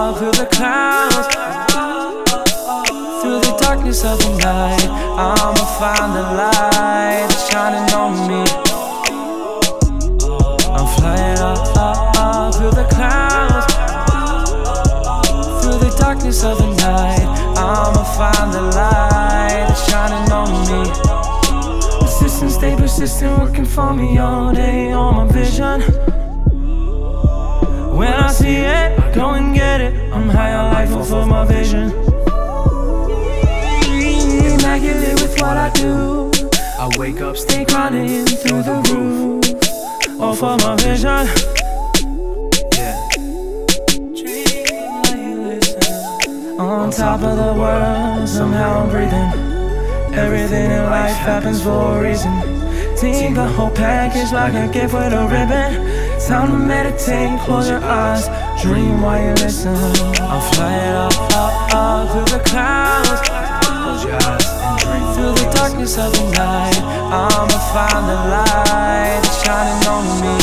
up through the clouds, through the darkness of the night. I'ma find the light that's shining on me. I'm flying up through the clouds, through the darkness of the night. I'ma find the light that's shining on me. Persistent, stay persistent, working for me all day on my vision. When I see it, I go and get it. I'm high on life, full for my vision. Immaculate with what I do. I wake up, Stay grinding through the roof, all for my vision. yeah. On top of the world, somehow I'm breathing. Everything in life happens for a reason. Take the whole package like a gift with a ribbon. Time to meditate, close your eyes, dream while you listen. I'm flying up through the clouds, Close your eyes and dream. through the darkness of the night. I'ma find the light that's shining on me.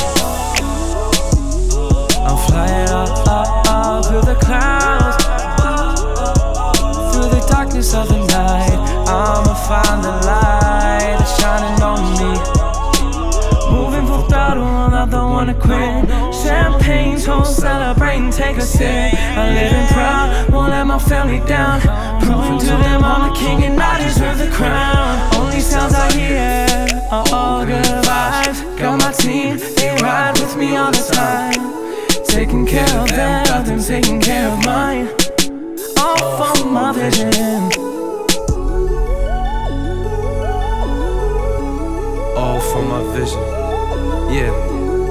I'm flying up through the clouds, through the darkness of the night. I'ma find the light that's shining on me. Moving full throttle, I'm not the one to quit. Champagne, toast, celebrating, take a sip. I'm living proud, won't let my family down. Proving to them I'm the king and I deserve the crown. Only sounds I hear are all good vibes. Got my team, they ride with me all the time. Taking care of them taking care of mine. All for my vision. All for my vision. Yeah.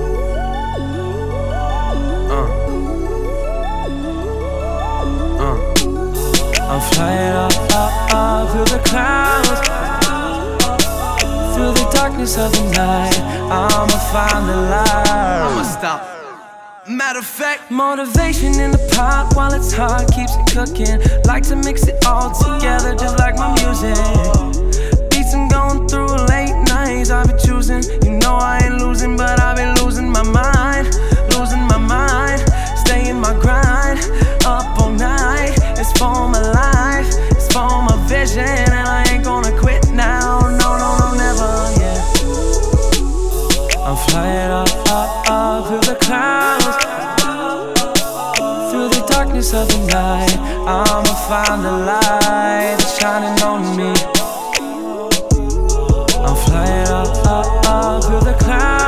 I'm flying up through the clouds, through the darkness of the night. I'ma find the light. I'ma stop. Matter of fact, motivation in the pot while it's hot keeps it cooking. Like to mix it all together just like my music. Beats I'm going through late nights I be choosing. You know I ain't losing, but I be losing my mind. Losing my mind, stay in my grind. Up all night, it's for my life, it's for my vision. And I ain't gonna quit now, no, never, yeah. I'm flying up through the clouds, through the darkness of the night. I'ma find the light that's shining on me. I'm flying up through the clouds,